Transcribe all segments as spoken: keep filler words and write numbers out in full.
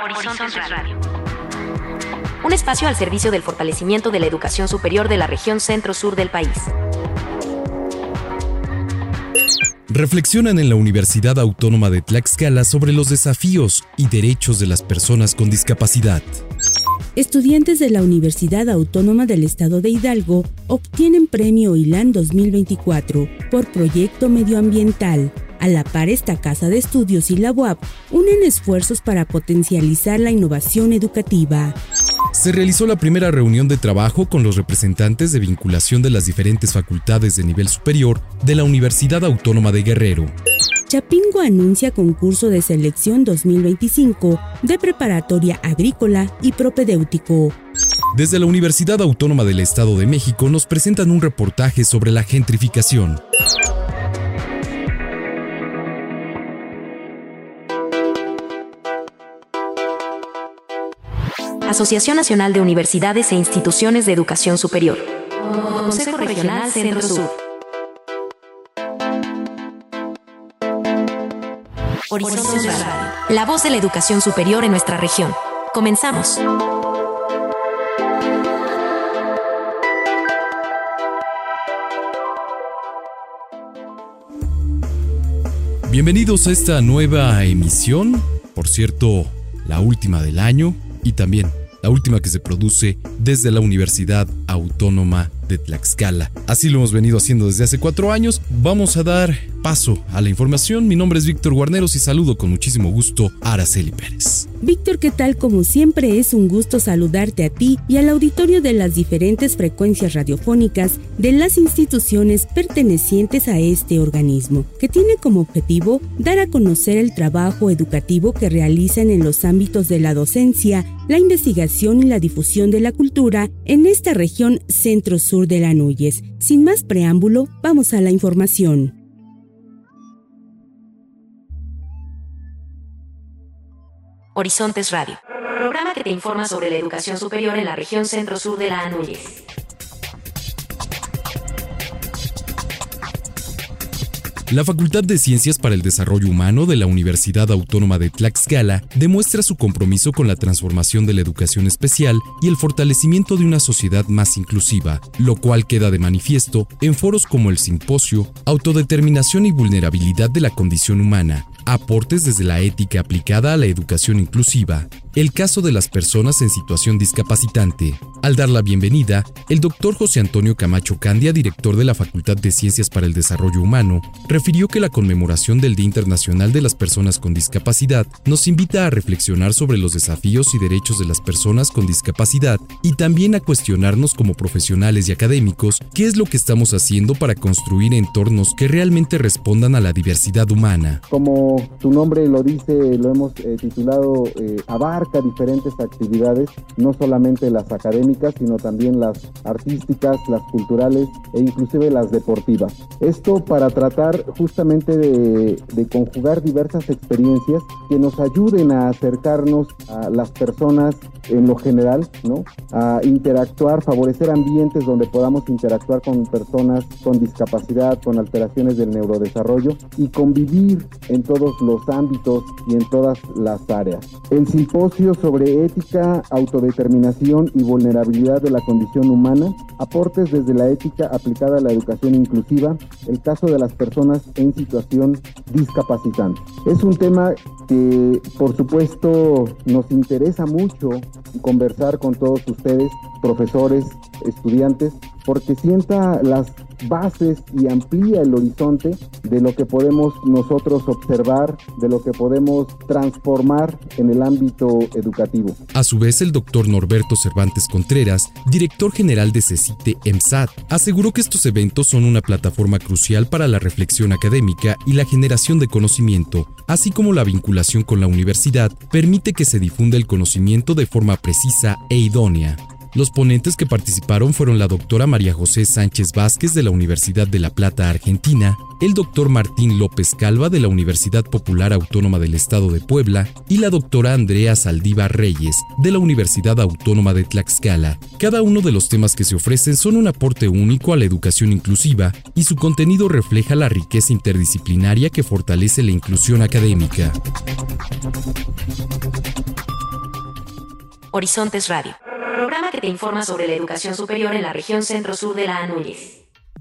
Horizontes Radio. Un espacio al servicio del fortalecimiento de la educación superior de la región centro-sur del país. Reflexionan en la Universidad Autónoma de Tlaxcala sobre los desafíos y derechos de las personas con discapacidad. Estudiantes de la Universidad Autónoma del Estado de Hidalgo obtienen Premio ILAN dos mil veinticuatro por proyecto medioambiental. A la par, esta casa de estudios y la U A P unen esfuerzos para potencializar la innovación educativa. Se realizó la primera reunión de trabajo con los representantes de vinculación de las diferentes facultades de nivel superior de la Universidad Autónoma de Guerrero. Chapingo anuncia concurso de selección dos mil veinticinco de preparatoria agrícola y propedéutico. Desde la Universidad Autónoma del Estado de México nos presentan un reportaje sobre la gentrificación. Asociación Nacional de Universidades e Instituciones de Educación Superior. Consejo Regional Centro-Sur. Horizontes Radio. La voz de la educación superior en nuestra región. Comenzamos. Bienvenidos a esta nueva emisión, por cierto, la última del año y también la última que se produce desde la Universidad Autónoma de Tlaxcala. Así lo hemos venido haciendo desde hace cuatro años. Vamos a dar paso a la información. Mi nombre es Víctor Guarneros y saludo con muchísimo gusto a Araceli Pérez. Víctor, ¿qué tal? Como siempre es un gusto saludarte a ti y al auditorio de las diferentes frecuencias radiofónicas de las instituciones pertenecientes a este organismo, que tiene como objetivo dar a conocer el trabajo educativo que realizan en los ámbitos de la docencia, la investigación y la difusión de la cultura en esta región centro-sur de la Núñez. Sin más preámbulo, vamos a la información. Horizontes Radio, programa que te informa sobre la educación superior en la región centro-sur de la Núñez. La Facultad de Ciencias para el Desarrollo Humano de la Universidad Autónoma de Tlaxcala demuestra su compromiso con la transformación de la educación especial y el fortalecimiento de una sociedad más inclusiva, lo cual queda de manifiesto en foros como el simposio Autodeterminación y Vulnerabilidad de la Condición Humana, aportes desde la ética aplicada a la educación inclusiva, el caso de las personas en situación discapacitante. Al dar la bienvenida, el doctor José Antonio Camacho Candia, director de la Facultad de Ciencias para el Desarrollo Humano, refirió que la conmemoración del Día Internacional de las Personas con Discapacidad nos invita a reflexionar sobre los desafíos y derechos de las personas con discapacidad y también a cuestionarnos como profesionales y académicos qué es lo que estamos haciendo para construir entornos que realmente respondan a la diversidad humana. Como su nombre lo dice, lo hemos eh, titulado eh, abarca diferentes actividades, no solamente las académicas, sino también las artísticas, las culturales e inclusive las deportivas. Esto para tratar justamente de, de conjugar diversas experiencias que nos ayuden a acercarnos a las personas en lo general, ¿no? A interactuar, favorecer ambientes donde podamos interactuar con personas con discapacidad, con alteraciones del neurodesarrollo y convivir en todos los ámbitos y en todas las áreas. El simposio sobre ética, autodeterminación y vulnerabilidad de la condición humana, aportes desde la ética aplicada a la educación inclusiva, el caso de las personas en situación discapacitante. Es un tema que, por supuesto, nos interesa mucho conversar con todos ustedes, profesores, estudiantes, porque sienta las bases y amplía el horizonte de lo que podemos nosotros observar, de lo que podemos transformar en el ámbito educativo. A su vez, el doctor Norberto Cervantes Contreras, director general de CECITE EMSAT, aseguró que estos eventos son una plataforma crucial para la reflexión académica y la generación de conocimiento, así como la vinculación con la universidad permite que se difunda el conocimiento de forma precisa e idónea. Los ponentes que participaron fueron la doctora María José Sánchez Vázquez de la Universidad de La Plata, Argentina, el doctor Martín López Calva de la Universidad Popular Autónoma del Estado de Puebla y la doctora Andrea Saldívar Reyes de la Universidad Autónoma de Tlaxcala. Cada uno de los temas que se ofrecen son un aporte único a la educación inclusiva y su contenido refleja la riqueza interdisciplinaria que fortalece la inclusión académica. Horizontes Radio, programa que te informa sobre la educación superior en la región centro-sur de la Anúñez.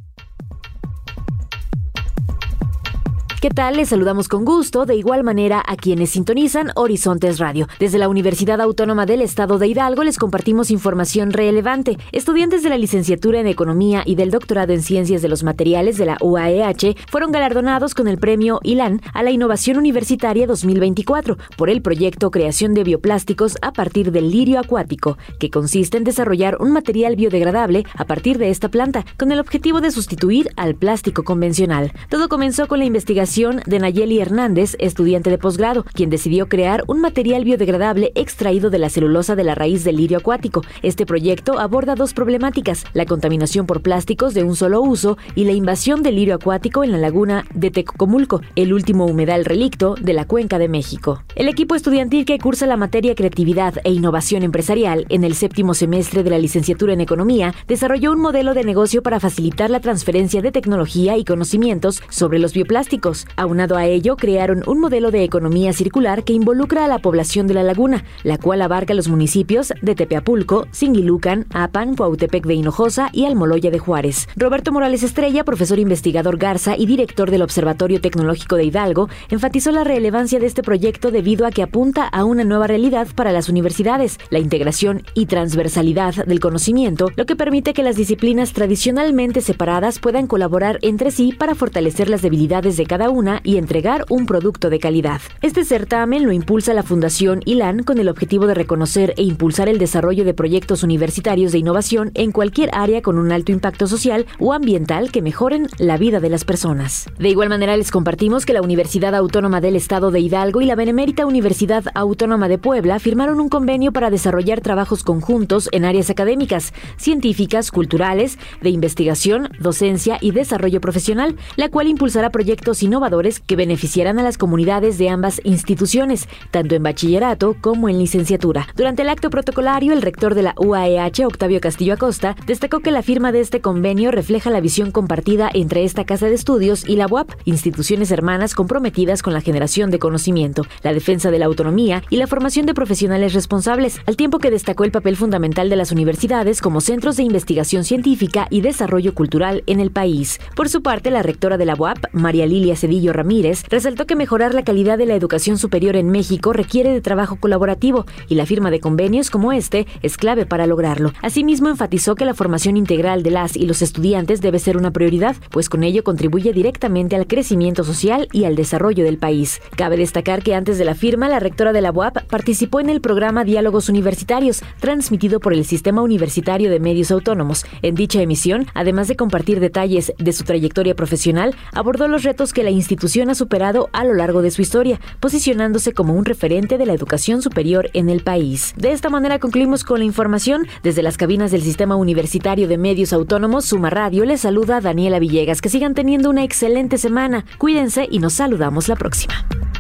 ¿Qué tal? Les saludamos con gusto, de igual manera a quienes sintonizan Horizontes Radio. Desde la Universidad Autónoma del Estado de Hidalgo les compartimos información relevante. Estudiantes de la licenciatura en Economía y del doctorado en Ciencias de los Materiales de la U A E H fueron galardonados con el premio ILAN a la Innovación Universitaria dos mil veinticuatro por el proyecto Creación de Bioplásticos a partir del lirio acuático, que consiste en desarrollar un material biodegradable a partir de esta planta, con el objetivo de sustituir al plástico convencional. Todo comenzó con la investigación de Nayeli Hernández, estudiante de posgrado, quien decidió crear un material biodegradable extraído de la celulosa de la raíz del lirio acuático. Este proyecto aborda dos problemáticas: la contaminación por plásticos de un solo uso y la invasión del lirio acuático en la laguna de Tecocomulco, el último humedal relicto de la Cuenca de México. El equipo estudiantil que cursa la materia Creatividad e Innovación Empresarial en el séptimo semestre de la licenciatura en Economía desarrolló un modelo de negocio para facilitar la transferencia de tecnología y conocimientos sobre los bioplásticos. Aunado a ello, crearon un modelo de economía circular que involucra a la población de la laguna, la cual abarca los municipios de Tepeapulco, Singilucan, Apan, Cuautepec de Hinojosa y Almoloya de Juárez. Roberto Morales Estrella, profesor investigador Garza y director del Observatorio Tecnológico de Hidalgo, enfatizó la relevancia de este proyecto debido a que apunta a una nueva realidad para las universidades, la integración y transversalidad del conocimiento, lo que permite que las disciplinas tradicionalmente separadas puedan colaborar entre sí para fortalecer las debilidades de cada una y entregar un producto de calidad. Este certamen lo impulsa la Fundación ILAN con el objetivo de reconocer e impulsar el desarrollo de proyectos universitarios de innovación en cualquier área con un alto impacto social o ambiental que mejoren la vida de las personas. De igual manera, les compartimos que la Universidad Autónoma del Estado de Hidalgo y la Benemérita Universidad Autónoma de Puebla firmaron un convenio para desarrollar trabajos conjuntos en áreas académicas, científicas, culturales, de investigación, docencia y desarrollo profesional, la cual impulsará proyectos innovadores que beneficiarán a las comunidades de ambas instituciones, tanto en bachillerato como en licenciatura. Durante el acto protocolario, el rector de la U A E H, Octavio Castillo Acosta, destacó que la firma de este convenio refleja la visión compartida entre esta casa de estudios y la U A P, instituciones hermanas comprometidas con la generación de conocimiento, la defensa de la autonomía y la formación de profesionales responsables, al tiempo que destacó el papel fundamental de las universidades como centros de investigación científica y desarrollo cultural en el país. Por su parte, la rectora de la U A P, María Lilia Cedillo Ramírez, resaltó que mejorar la calidad de la educación superior en México requiere de trabajo colaborativo y la firma de convenios como este es clave para lograrlo. Asimismo, enfatizó que la formación integral de las y los estudiantes debe ser una prioridad, pues con ello contribuye directamente al crecimiento social y al desarrollo del país. Cabe destacar que antes de la firma, la rectora de la U A P participó en el programa Diálogos Universitarios, transmitido por el Sistema Universitario de Medios Autónomos. En dicha emisión, además de compartir detalles de su trayectoria profesional, abordó los retos que la institución ha superado a lo largo de su historia, posicionándose como un referente de la educación superior en el país. De esta manera concluimos con la información. Desde las cabinas del Sistema Universitario de Medios Autónomos, Suma Radio, les saluda Daniela Villegas. Que sigan teniendo una excelente semana. Cuídense y nos saludamos la próxima.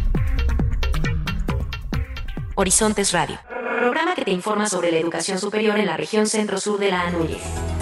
Horizontes Radio, programa que te informa sobre la educación superior en la región centro-sur de la Anúñez.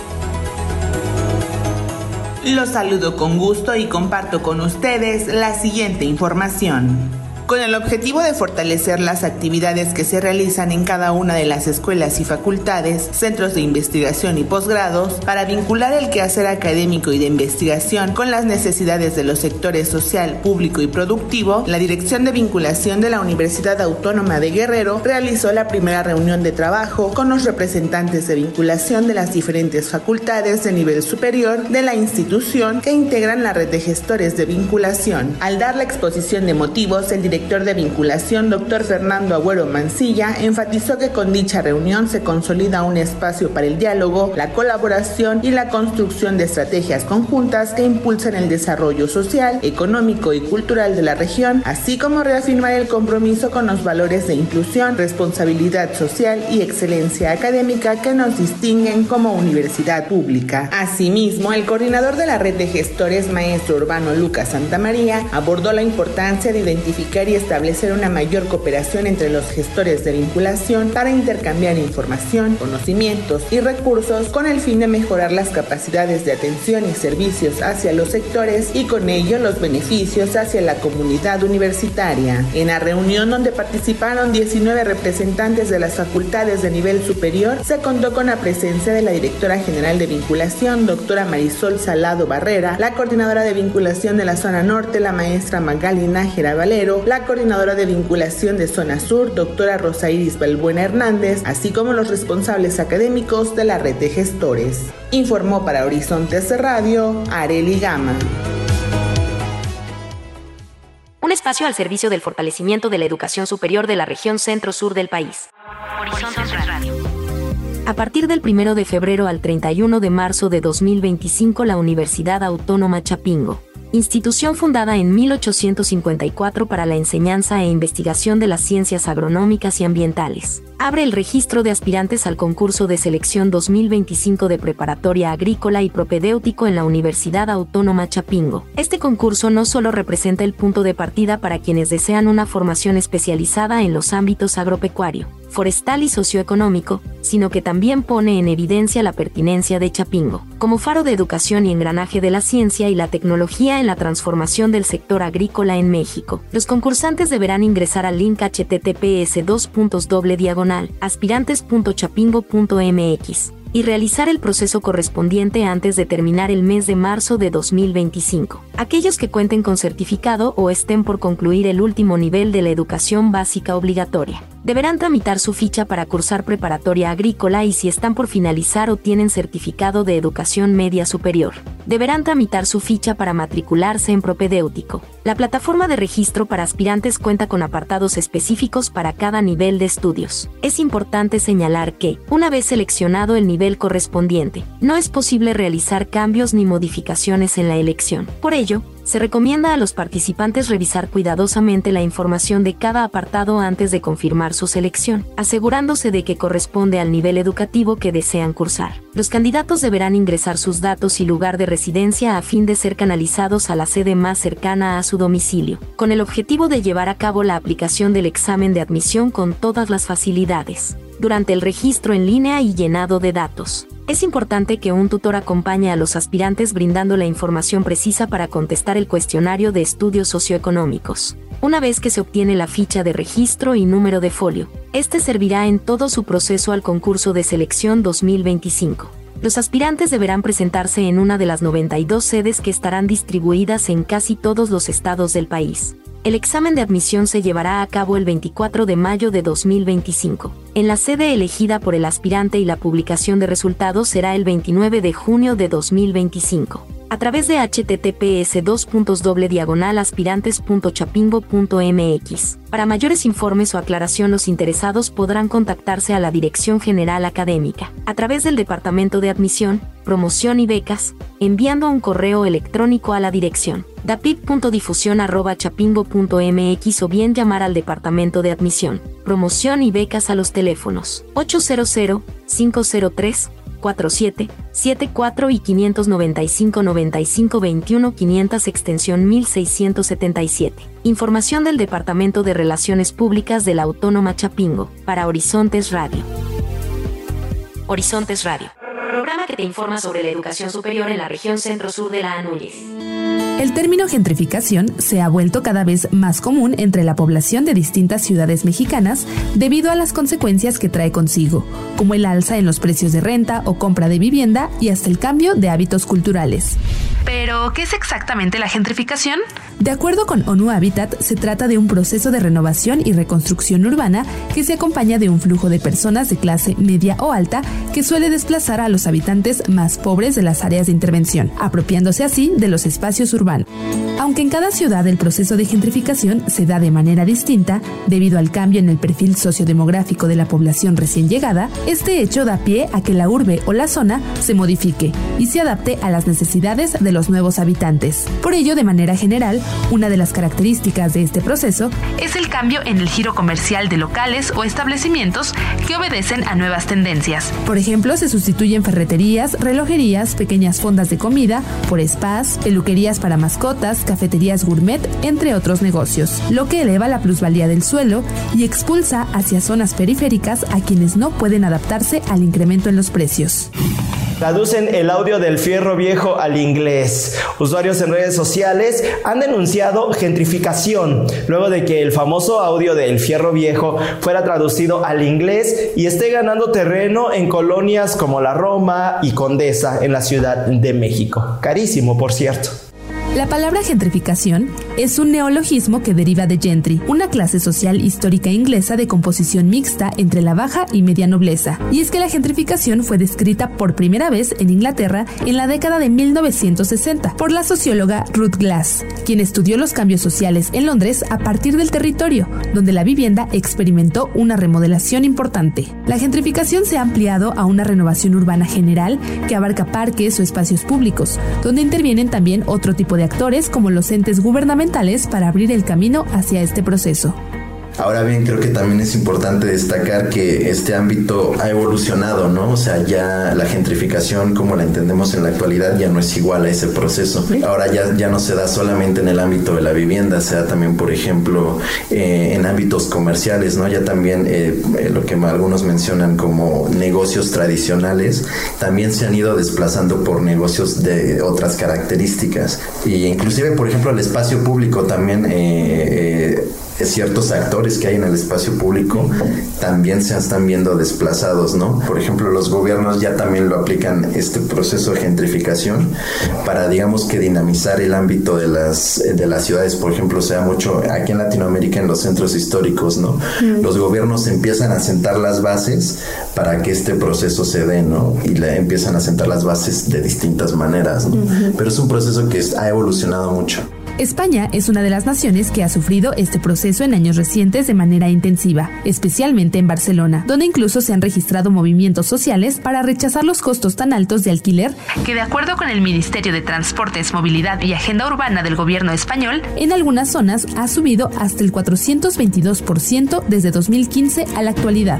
Los saludo con gusto y comparto con ustedes la siguiente información. Con el objetivo de fortalecer las actividades que se realizan en cada una de las escuelas y facultades, centros de investigación y posgrados, para vincular el quehacer académico y de investigación con las necesidades de los sectores social, público y productivo, la Dirección de Vinculación de la Universidad Autónoma de Guerrero realizó la primera reunión de trabajo con los representantes de vinculación de las diferentes facultades de nivel superior de la institución que integran la red de gestores de vinculación. Al dar la exposición de motivos, el director de vinculación, doctor Fernando Agüero Mancilla, enfatizó que con dicha reunión se consolida un espacio para el diálogo, la colaboración y la construcción de estrategias conjuntas que impulsen el desarrollo social, económico y cultural de la región, así como reafirmar el compromiso con los valores de inclusión, responsabilidad social y excelencia académica que nos distinguen como universidad pública. Asimismo, el coordinador de la red de gestores, maestro Urbano Lucas Santamaría, abordó la importancia de identificar y establecer una mayor cooperación entre los gestores de vinculación para intercambiar información, conocimientos y recursos con el fin de mejorar las capacidades de atención y servicios hacia los sectores y con ello los beneficios hacia la comunidad universitaria. En la reunión, donde participaron diecinueve representantes de las facultades de nivel superior, se contó con la presencia de la directora general de vinculación, doctora Marisol Salado Barrera, la coordinadora de vinculación de la zona norte, la maestra Magali Nájera Valero, la coordinadora de vinculación de zona sur, doctora Rosa Iris Balbuena Hernández, así como los responsables académicos de la red de gestores. Informó para Horizontes Radio, Arely Gama. Un espacio al servicio del fortalecimiento de la educación superior de la región centro-sur del país. Horizontes Radio. A partir del primero de febrero al treinta y uno de marzo de dos mil veinticinco, la Universidad Autónoma Chapingo, institución fundada en mil ochocientos cincuenta y cuatro para la enseñanza e investigación de las ciencias agronómicas y ambientales, abre el registro de aspirantes al concurso de selección dos mil veinticinco de preparatoria agrícola y propedéutico en la Universidad Autónoma Chapingo. Este concurso no solo representa el punto de partida para quienes desean una formación especializada en los ámbitos agropecuario, forestal y socioeconómico, sino que también pone en evidencia la pertinencia de Chapingo como faro de educación y engranaje de la ciencia y la tecnología en la transformación del sector agrícola en México. Los concursantes deberán ingresar al link h t t p s dos puntos doble diagonal aspirantes punto chapingo punto m x y realizar el proceso correspondiente antes de terminar el mes de marzo de dos mil veinticinco. Aquellos que cuenten con certificado o estén por concluir el último nivel de la educación básica obligatoria deberán tramitar su ficha para cursar preparatoria agrícola, y si están por finalizar o tienen certificado de educación media superior, deberán tramitar su ficha para matricularse en propedéutico. La plataforma de registro para aspirantes cuenta con apartados específicos para cada nivel de estudios. Es importante señalar que, una vez seleccionado el nivel correspondiente, no es posible realizar cambios ni modificaciones en la elección. Por ello, se recomienda a los participantes revisar cuidadosamente la información de cada apartado antes de confirmar su selección, asegurándose de que corresponde al nivel educativo que desean cursar. Los candidatos deberán ingresar sus datos y lugar de residencia a fin de ser canalizados a la sede más cercana a su domicilio, con el objetivo de llevar a cabo la aplicación del examen de admisión con todas las facilidades durante el registro en línea y llenado de datos. Es importante que un tutor acompañe a los aspirantes brindando la información precisa para contestar el cuestionario de estudios socioeconómicos. Una vez que se obtiene la ficha de registro y número de folio, este servirá en todo su proceso al concurso de selección dos mil veinticinco. Los aspirantes deberán presentarse en una de las noventa y dos sedes que estarán distribuidas en casi todos los estados del país. El examen de admisión se llevará a cabo el veinticuatro de mayo de dos mil veinticinco, en la sede elegida por el aspirante, y la publicación de resultados será el veintinueve de junio de dos mil veinticinco. A través de h t t p s dos puntos doble diagonal aspirantes punto chapingo punto m x. Para mayores informes o aclaración, los interesados podrán contactarse a la Dirección General Académica, a través del Departamento de Admisión, Promoción y Becas, enviando un correo electrónico a la dirección dapit punto difusión arroba chapingo punto m x o bien llamar al Departamento de Admisión, Promoción y Becas a los teléfonos ocho cero cero, cinco cero tres, cuatro siete siete cuatro y quinientos noventa y cinco, noventa y cinco, veintiuno, quinientos extensión mil seiscientos setenta y siete. Información del Departamento de Relaciones Públicas de la Autónoma Chapingo, para Horizontes Radio. Horizontes Radio, programa que te informa sobre la educación superior en la región centro-sur de la Anúñez. El término gentrificación se ha vuelto cada vez más común entre la población de distintas ciudades mexicanas debido a las consecuencias que trae consigo, como el alza en los precios de renta o compra de vivienda y hasta el cambio de hábitos culturales. ¿Pero qué es exactamente la gentrificación? De acuerdo con ONU Habitat, se trata de un proceso de renovación y reconstrucción urbana que se acompaña de un flujo de personas de clase media o alta que suele desplazar a los habitantes más pobres de las áreas de intervención, apropiándose así de los espacios urbanos. Aunque en cada ciudad el proceso de gentrificación se da de manera distinta, debido al cambio en el perfil sociodemográfico de la población recién llegada, este hecho da pie a que la urbe o la zona se modifique y se adapte a las necesidades de los nuevos habitantes. Por ello, de manera general, Una de las características de este proceso es el cambio en el giro comercial de locales o establecimientos que obedecen a nuevas tendencias. Por ejemplo, se sustituyen ferreterías, relojerías, pequeñas fondas de comida por spas, peluquerías para mascotas, cafeterías gourmet, entre otros negocios, lo que eleva la plusvalía del suelo y expulsa hacia zonas periféricas a quienes no pueden adaptarse al incremento en los precios. Traducen el audio del fierro viejo al inglés. Usuarios en redes sociales han denunciado gentrificación luego de que el famoso audio del fierro viejo fuera traducido al inglés y esté ganando terreno en colonias como la Roma y Condesa en la Ciudad de México. Carísimo, por cierto. La palabra gentrificación es un neologismo que deriva de gentry, una clase social histórica inglesa de composición mixta entre la baja y media nobleza. Y es que la gentrificación fue descrita por primera vez en Inglaterra en la década de mil novecientos sesenta por la socióloga Ruth Glass, quien estudió los cambios sociales en Londres a partir del territorio, donde la vivienda experimentó una remodelación importante. La gentrificación se ha ampliado a una renovación urbana general que abarca parques o espacios públicos, donde intervienen también otro tipo de actores como los entes gubernamentales para abrir el camino hacia este proceso. Ahora bien, creo que también es importante destacar que este ámbito ha evolucionado, ¿no? O sea, ya la gentrificación, como la entendemos en la actualidad, ya no es igual a ese proceso. Ahora ya, ya no se da solamente en el ámbito de la vivienda, se da también, por ejemplo, eh, en ámbitos comerciales, ¿no? Ya también eh, lo que algunos mencionan como negocios tradicionales, también se han ido desplazando por negocios de otras características. Y inclusive, por ejemplo, el espacio público también... Eh, eh, ciertos actores que hay en el espacio público también se están viendo desplazados, ¿no? Por ejemplo, los gobiernos ya también lo aplican este proceso de gentrificación para, digamos, que dinamizar el ámbito de las de las ciudades. Por ejemplo, se da mucho aquí en Latinoamérica en los centros históricos, ¿no? Mm. Los gobiernos empiezan a sentar las bases para que este proceso se dé, ¿no? Y le empiezan a sentar las bases de distintas maneras, ¿no? Mm-hmm. Pero es un proceso que ha evolucionado mucho. España es una de las naciones que ha sufrido este proceso en años recientes de manera intensiva, especialmente en Barcelona, donde incluso se han registrado movimientos sociales para rechazar los costos tan altos de alquiler, que de acuerdo con el Ministerio de Transportes, Movilidad y Agenda Urbana del gobierno español, en algunas zonas ha subido hasta el cuatrocientos veintidós por ciento desde dos mil quince a la actualidad.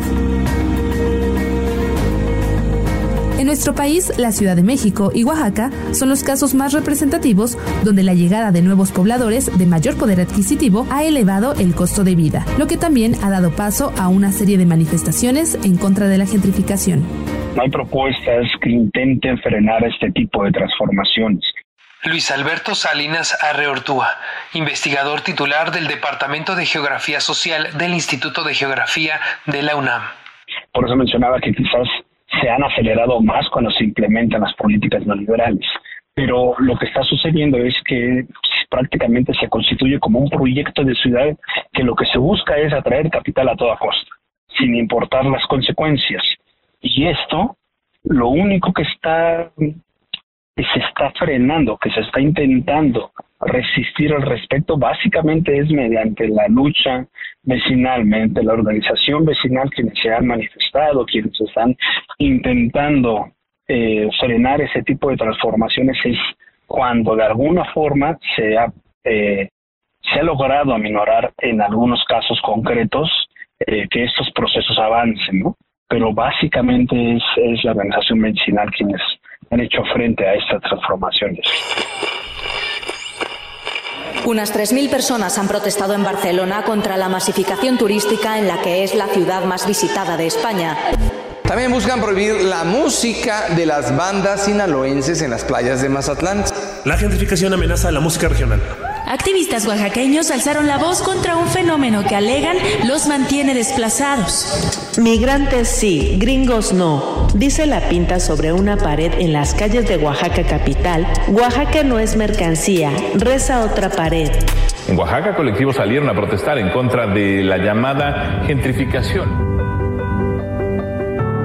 En nuestro país, la Ciudad de México y Oaxaca son los casos más representativos donde la llegada de nuevos pobladores de mayor poder adquisitivo ha elevado el costo de vida, lo que también ha dado paso a una serie de manifestaciones en contra de la gentrificación. No hay propuestas que intenten frenar este tipo de transformaciones. Luis Alberto Salinas Arreortúa, investigador titular del Departamento de Geografía Social del Instituto de Geografía de la UNAM. Por eso mencionaba que quizás se han acelerado más cuando se implementan las políticas neoliberales. Pero lo que está sucediendo es que prácticamente se constituye como un proyecto de ciudad que lo que se busca es atraer capital a toda costa, sin importar las consecuencias. Y esto, lo único que está que se está frenando, que se está intentando resistir al respecto, básicamente es mediante la lucha vecinal, mediante la organización vecinal, quienes se han manifestado, quienes están intentando eh, frenar ese tipo de transformaciones, es cuando de alguna forma se ha, eh, se ha logrado aminorar en algunos casos concretos eh, que estos procesos avancen, ¿no? Pero básicamente es, es la organización vecinal quienes han hecho frente a estas transformaciones. Unas tres mil personas han protestado en Barcelona contra la masificación turística en la que es la ciudad más visitada de España. También buscan prohibir la música de las bandas sinaloenses en las playas de Mazatlán. La gentrificación amenaza a la música regional. Activistas oaxaqueños alzaron la voz contra un fenómeno que alegan los mantiene desplazados. Migrantes sí, gringos no, dice la pinta sobre una pared en las calles de Oaxaca capital. Oaxaca no es mercancía, reza otra pared. En Oaxaca, colectivos salieron a protestar en contra de la llamada gentrificación. Para el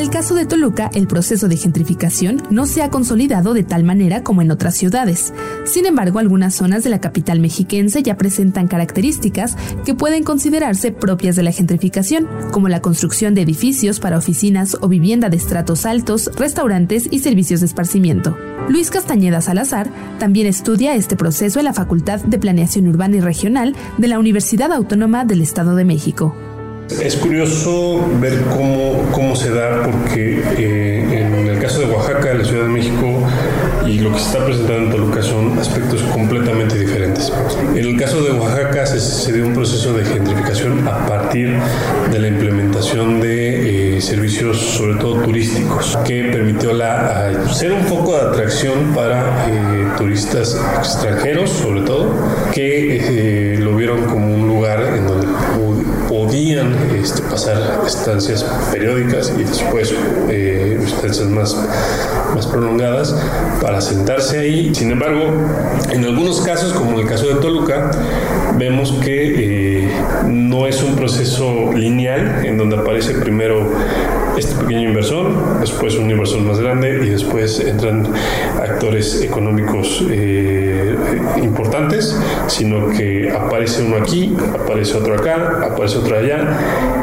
el caso de Toluca, el proceso de gentrificación no se ha consolidado de tal manera como en otras ciudades. Sin embargo, algunas zonas de la capital mexiquense ya presentan características que pueden considerarse propias de la gentrificación, como la construcción de edificios para oficinas o vivienda de estratos altos, restaurantes y servicios de esparcimiento. Luis Castañeda Salazar también estudia este proceso en la Facultad de Planeación Urbana y Regional de la Universidad Autónoma del Estado de México. Es curioso ver cómo, cómo se da, porque eh, en el caso de Oaxaca, la Ciudad de México y lo que se está presentando en Toluca son aspectos completamente diferentes. En el caso de Oaxaca se, se dio un proceso de gentrificación a partir de la implementación de eh, servicios, sobre todo turísticos, que permitió la, a, ser un foco de atracción para eh, turistas extranjeros, sobre todo, que eh, lo vieron como un lugar en donde podían este, pasar estancias periódicas y después eh, estancias más, más prolongadas para sentarse ahí. Sin embargo, en algunos casos, como en el caso de Toluca, vemos que eh, no es un proceso lineal en donde aparece primero este pequeño inversor, después un inversor más grande y después entran actores económicos eh, importantes, sino que aparece uno aquí, aparece otro acá, aparece otro allá,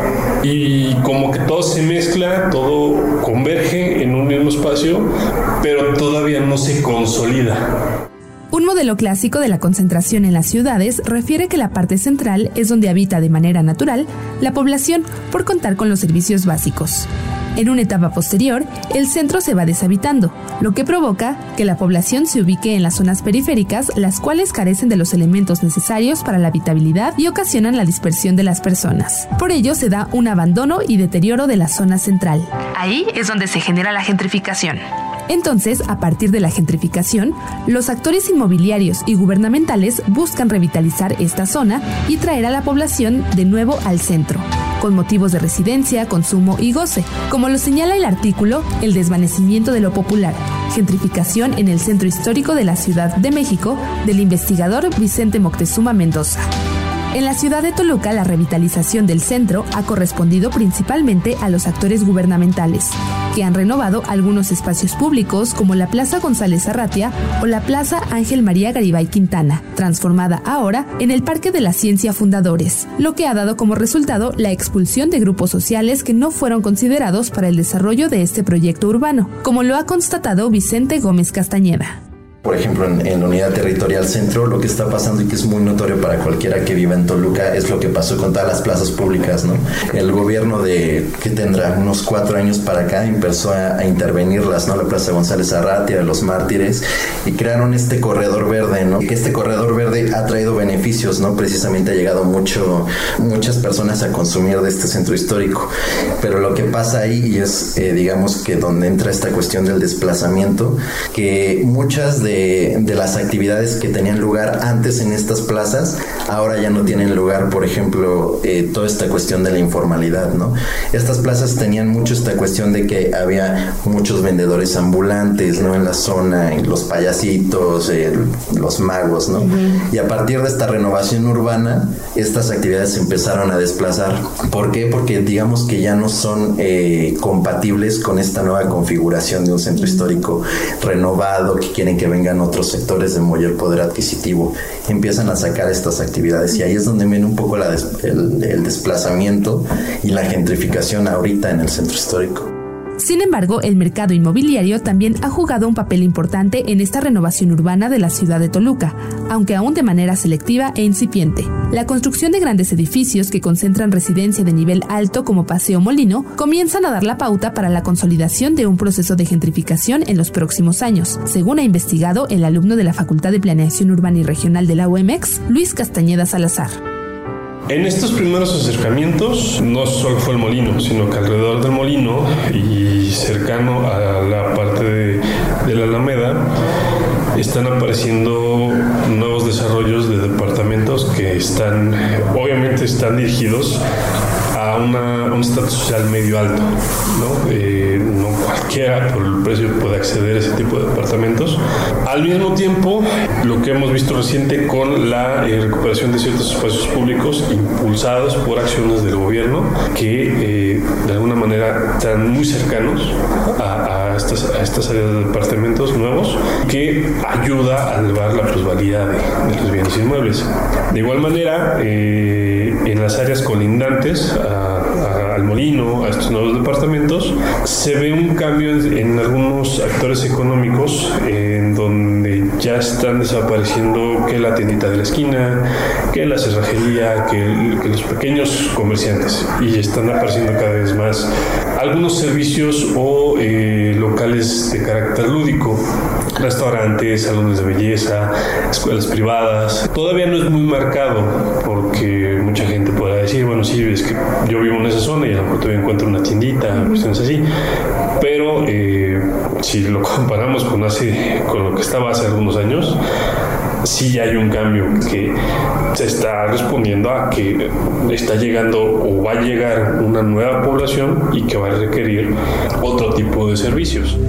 y como que todo se mezcla, todo converge en un mismo espacio, pero todavía no se consolida. Un modelo clásico de la concentración en las ciudades refiere que la parte central es donde habita de manera natural la población por contar con los servicios básicos. En una etapa posterior, el centro se va deshabitando, lo que provoca que la población se ubique en las zonas periféricas, las cuales carecen de los elementos necesarios para la habitabilidad y ocasionan la dispersión de las personas. Por ello, se da un abandono y deterioro de la zona central. Ahí es donde se genera la gentrificación. Entonces, a partir de la gentrificación, los actores inmobiliarios y gubernamentales buscan revitalizar esta zona y traer a la población de nuevo al centro, con motivos de residencia, consumo y goce, como lo señala el artículo El desvanecimiento de lo popular, gentrificación en el centro histórico de la Ciudad de México, del investigador Vicente Moctezuma Mendoza. En la ciudad de Toluca, la revitalización del centro ha correspondido principalmente a los actores gubernamentales, que han renovado algunos espacios públicos como la Plaza González Arratia o la Plaza Ángel María Garibay Quintana, transformada ahora en el Parque de la Ciencia Fundadores, lo que ha dado como resultado la expulsión de grupos sociales que no fueron considerados para el desarrollo de este proyecto urbano, como lo ha constatado Vicente Gómez Castañeda. Por ejemplo, en, en la unidad territorial centro, lo que está pasando y que es muy notorio para cualquiera que viva en Toluca es lo que pasó con todas las plazas públicas, ¿no? El gobierno de, que tendrá unos cuatro años para acá, empezó a, a intervenirlas, ¿no? La Plaza González Arratia, los Mártires, y crearon este corredor verde, ¿no? Que este corredor verde ha traído beneficios, ¿no? Precisamente ha llegado mucho, muchas personas a consumir de este centro histórico. Pero lo que pasa ahí es, eh, digamos que donde entra esta cuestión del desplazamiento, que muchas de de las actividades que tenían lugar antes en estas plazas, ahora ya no tienen lugar. Por ejemplo, eh, toda esta cuestión de la informalidad, ¿no? Estas plazas tenían mucho esta cuestión de que había muchos vendedores ambulantes, ¿no? En la zona, los payasitos, eh, los magos, ¿no? Uh-huh. Y a partir de esta renovación urbana, estas actividades se empezaron a desplazar. ¿Por qué? Porque digamos que ya no son eh, compatibles con esta nueva configuración de un centro histórico renovado, que quieren que vengan otros sectores de mayor poder adquisitivo, empiezan a sacar estas actividades, y ahí es donde viene un poco la des- el, el desplazamiento y la gentrificación ahorita en el centro histórico. Sin embargo, el mercado inmobiliario también ha jugado un papel importante en esta renovación urbana de la ciudad de Toluca, aunque aún de manera selectiva e incipiente. La construcción de grandes edificios que concentran residencia de nivel alto como Paseo Molino comienzan a dar la pauta para la consolidación de un proceso de gentrificación en los próximos años, según ha investigado el alumno de la Facultad de Planeación Urbana y Regional de la U M X, Luis Castañeda Salazar. En estos primeros acercamientos no solo fue el molino, sino que alrededor del molino y cercano a la parte de, de la Alameda están apareciendo nuevos desarrollos de departamentos que están, obviamente están dirigidos a una, un estatus social medio alto, ¿no? Eh, no cualquiera por el precio puede acceder a ese tipo de departamentos. Al mismo tiempo, lo que hemos visto reciente con la eh, recuperación de ciertos espacios públicos impulsados por acciones del gobierno que eh, de alguna manera están muy cercanos a, a, estas, a estas áreas de departamentos nuevos, que ayuda a elevar la plusvalía de, de los bienes inmuebles. De igual manera, eh, en las áreas colindantes a, a, al molino, a estos nuevos departamentos, se ve un cambio en, en algunos actores económicos, en donde ya están desapareciendo que la tiendita de la esquina, que la cerrajería, que, que los pequeños comerciantes, y están apareciendo cada vez más algunos servicios o eh, locales de carácter lúdico, restaurantes, salones de belleza, escuelas privadas. Todavía no es muy marcado, porque mucha gente podrá decir, bueno, sí, es que yo vivo en esa zona y a lo mejor todavía encuentro una tiendita, cuestiones así, pero eh, si lo comparamos con, hace, con lo que estaba hace algunos años, sí hay un cambio que se está respondiendo a que está llegando o va a llegar una nueva población y que va a requerir otro tipo de servicios.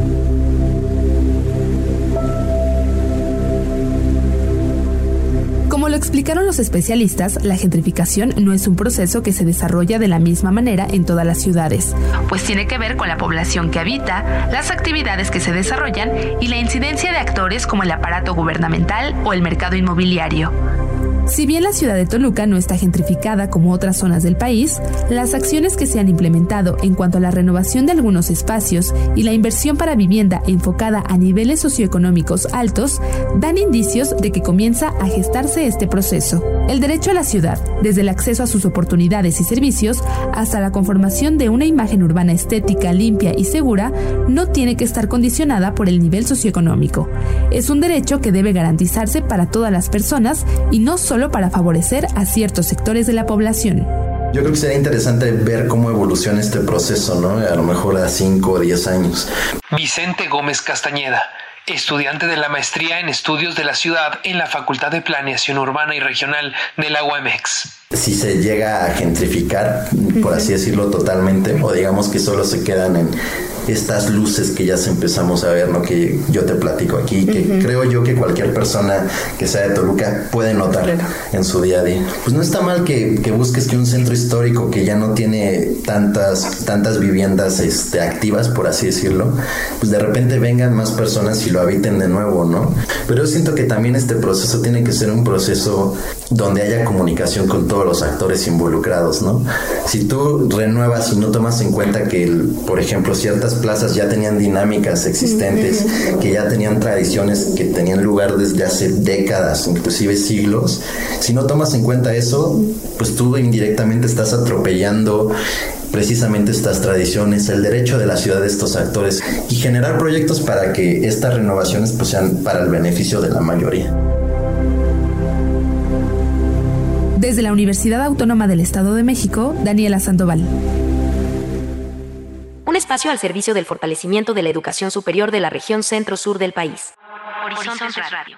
Como lo explicaron los especialistas, la gentrificación no es un proceso que se desarrolla de la misma manera en todas las ciudades, pues tiene que ver con la población que habita, las actividades que se desarrollan y la incidencia de actores como el aparato gubernamental o el mercado inmobiliario. Si bien la ciudad de Toluca no está gentrificada como otras zonas del país, las acciones que se han implementado en cuanto a la renovación de algunos espacios y la inversión para vivienda enfocada a niveles socioeconómicos altos dan indicios de que comienza a gestarse este proceso. El derecho a la ciudad, desde el acceso a sus oportunidades y servicios hasta la conformación de una imagen urbana estética, limpia y segura, no tiene que estar condicionada por el nivel socioeconómico. Es un derecho que debe garantizarse para todas las personas y no solo para favorecer a ciertos sectores de la población. Yo creo que sería interesante ver cómo evoluciona este proceso, ¿no? A lo mejor a cinco o diez años. Vicente Gómez Castañeda, estudiante de la maestría en estudios de la ciudad en la Facultad de Planeación Urbana y Regional de la U A M X. Si se llega a gentrificar, por así decirlo, totalmente, o digamos que solo se quedan en estas luces que ya se empezamos a ver, ¿no? Que yo te platico aquí, que uh-huh. creo yo que cualquier persona que sea de Toluca puede notar claro. en su día a día. Pues no está mal que, que busques que un centro histórico que ya no tiene tantas, tantas viviendas este, activas, por así decirlo, pues de repente vengan más personas y lo habiten de nuevo, ¿no? Pero yo siento que también este proceso tiene que ser un proceso donde haya comunicación con todos los actores involucrados, ¿no? Si tú renuevas y no tomas en cuenta que, el, por ejemplo, ciertas plazas ya tenían dinámicas existentes, uh-huh. que ya tenían tradiciones que tenían lugar desde hace décadas, inclusive siglos, si no tomas en cuenta eso, pues tú indirectamente estás atropellando precisamente estas tradiciones, el derecho de la ciudad de estos actores, y generar proyectos para que estas renovaciones pues sean para el beneficio de la mayoría. Desde la Universidad Autónoma del Estado de México, Daniela Sandoval. Un espacio al servicio del fortalecimiento de la educación superior de la región centro-sur del país. Horizontes Radio.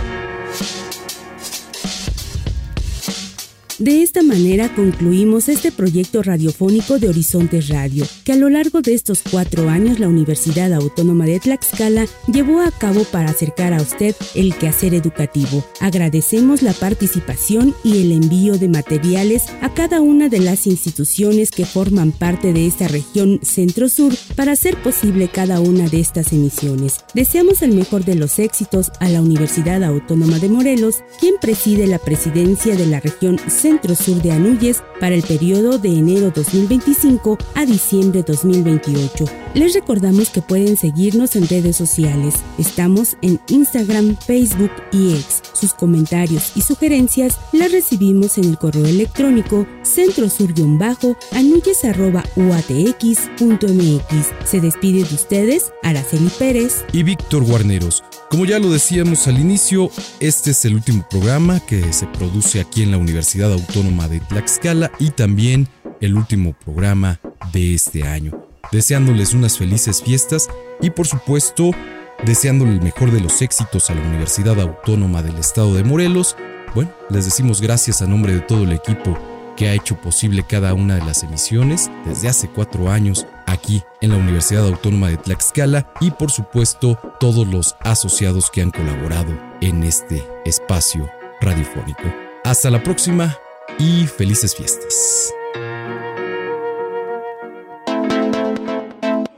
De esta manera concluimos este proyecto radiofónico de Horizontes Radio, que a lo largo de estos cuatro años la Universidad Autónoma de Tlaxcala llevó a cabo para acercar a usted el quehacer educativo. Agradecemos la participación y el envío de materiales a cada una de las instituciones que forman parte de esta región centro-sur para hacer posible cada una de estas emisiones. Deseamos el mejor de los éxitos a la Universidad Autónoma de Morelos, quien preside la presidencia de la región centro Centro-Sur de Anúyez para el periodo de enero dos mil veinticinco a diciembre dos mil veintiocho. Les recordamos que pueden seguirnos en redes sociales. Estamos en Instagram, Facebook y X. Sus comentarios y sugerencias las recibimos en el correo electrónico centrosur-anúyez arroba uatx punto mx. Se despide de ustedes Araceli Pérez y Víctor Guarneros. Como ya lo decíamos al inicio, este es el último programa que se produce aquí en la Universidad Autónoma de Tlaxcala y también el último programa de este año. Deseándoles unas felices fiestas y, por supuesto, deseándole el mejor de los éxitos a la Universidad Autónoma del Estado de Morelos. Bueno, les decimos gracias a nombre de todo el equipo que ha hecho posible cada una de las emisiones desde hace cuatro años aquí en la Universidad Autónoma de Tlaxcala y, por supuesto, todos los asociados que han colaborado en este espacio radiofónico. Hasta la próxima y felices fiestas.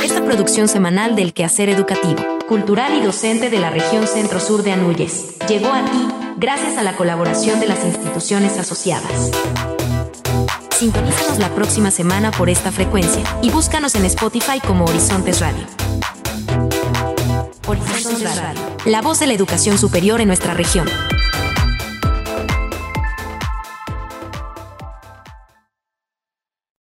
Esta producción semanal del quehacer educativo, cultural y docente de la región centro-sur de Anúyez llegó a ti gracias a la colaboración de las instituciones asociadas. Sintonízanos la próxima semana por esta frecuencia y búscanos en Spotify como Horizontes Radio. Horizontes Radio, la voz de la educación superior en nuestra región.